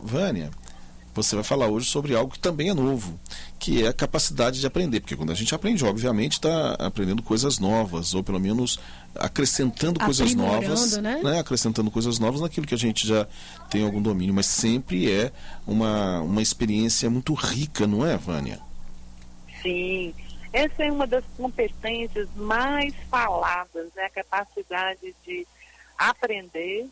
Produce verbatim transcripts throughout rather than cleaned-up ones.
Vânia, você vai falar hoje sobre algo que também é novo, que é a capacidade de aprender, porque quando a gente aprende, obviamente, está aprendendo coisas novas, ou pelo menos acrescentando coisas novas, né? né? Acrescentando coisas novas naquilo que a gente já tem algum domínio, mas sempre é uma, uma experiência muito rica, não é, Vânia? Sim, essa é uma das competências mais faladas, né? A capacidade de aprender,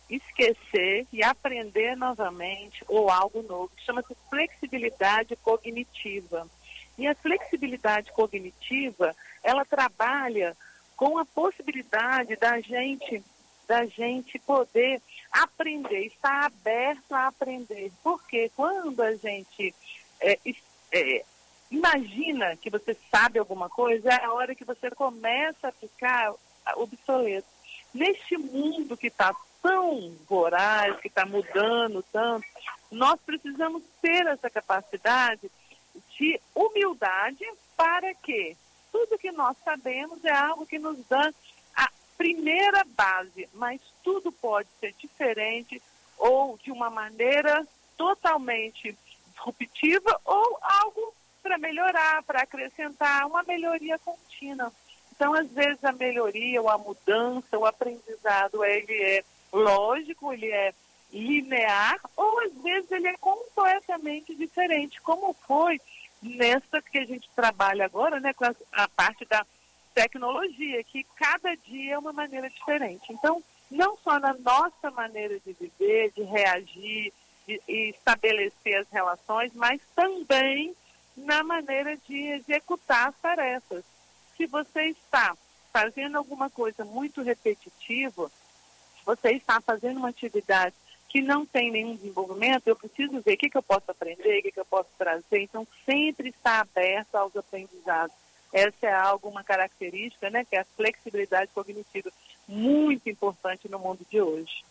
esquecer e aprender novamente ou algo novo. Chama-se flexibilidade cognitiva. E a flexibilidade cognitiva, ela trabalha com a possibilidade da gente, da gente poder aprender, estar aberto a aprender. Porque quando a gente é, é, imagina que você sabe alguma coisa, é a hora que você começa a ficar obsoleto. Neste mundo que está tão voraz, que está mudando tanto, nós precisamos ter essa capacidade de humildade para que tudo que nós sabemos é algo que nos dá a primeira base, mas tudo pode ser diferente ou de uma maneira totalmente disruptiva ou algo para melhorar, para acrescentar, uma melhoria contínua. Então, às vezes, a melhoria, ou a mudança, o aprendizado, ele é lógico, ele é linear, ou às vezes ele é completamente diferente, como foi nessa que a gente trabalha agora, né, com a, a parte da tecnologia, que cada dia é uma maneira diferente. Então, não só na nossa maneira de viver, de reagir, de, de estabelecer as relações, mas também na maneira de executar as tarefas. Se você está fazendo alguma coisa muito repetitiva, você está fazendo uma atividade que não tem nenhum desenvolvimento, eu preciso ver o que, que eu posso aprender, o que, que eu posso trazer. Então, sempre estar aberto aos aprendizados. Essa é algo, uma característica, né, que é a flexibilidade cognitiva, muito importante no mundo de hoje.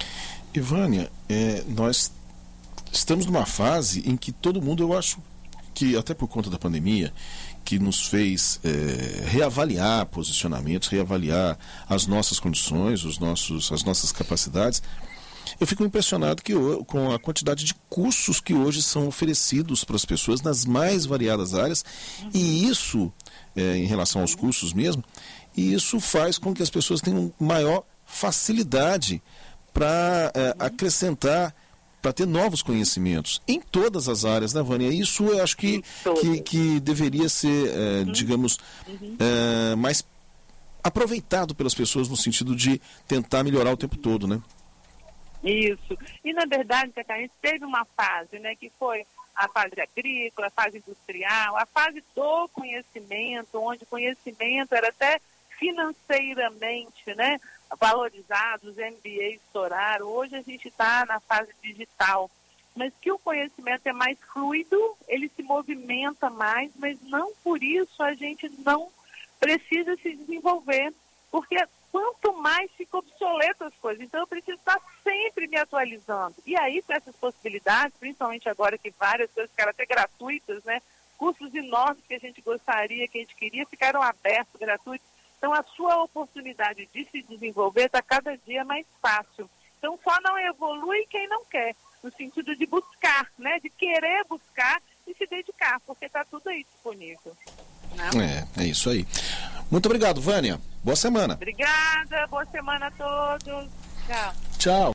E, Vânia, é, nós estamos numa fase em que todo mundo, eu acho que até por conta da pandemia, que nos fez é, reavaliar posicionamentos, reavaliar as nossas condições, os nossos, as nossas capacidades. Eu fico impressionado que, com a quantidade de cursos que hoje são oferecidos para as pessoas nas mais variadas áreas, e isso, é, em relação aos cursos mesmo, e isso faz com que as pessoas tenham maior facilidade para é, acrescentar, para ter novos conhecimentos em todas as áreas, né, Vânia? Isso eu acho que, que, que deveria ser, é, uhum. digamos, uhum. É, mais aproveitado pelas pessoas no sentido de tentar melhorar o tempo todo, né? Isso. E, na verdade, a gente teve uma fase, né, que foi a fase agrícola, a fase industrial, a fase do conhecimento, onde o conhecimento era até financeiramente, né, valorizado, os M B As estouraram. Hoje a gente está na fase digital, mas que o conhecimento é mais fluido, ele se movimenta mais, mas não por isso a gente não precisa se desenvolver, porque quanto mais fica obsoleto as coisas, então eu preciso estar sempre me atualizando. E aí, com essas possibilidades, principalmente agora que várias coisas ficaram até gratuitas, né, cursos enormes que a gente gostaria, que a gente queria, ficaram abertos, gratuitos. Então, a sua oportunidade de se desenvolver está cada dia mais fácil. Então, só não evolui quem não quer, no sentido de buscar, né? De querer buscar e se dedicar, porque está tudo aí disponível. Né? É, é isso aí. Muito obrigado, Vânia. Boa semana. Obrigada, boa semana a todos. Tchau. Tchau.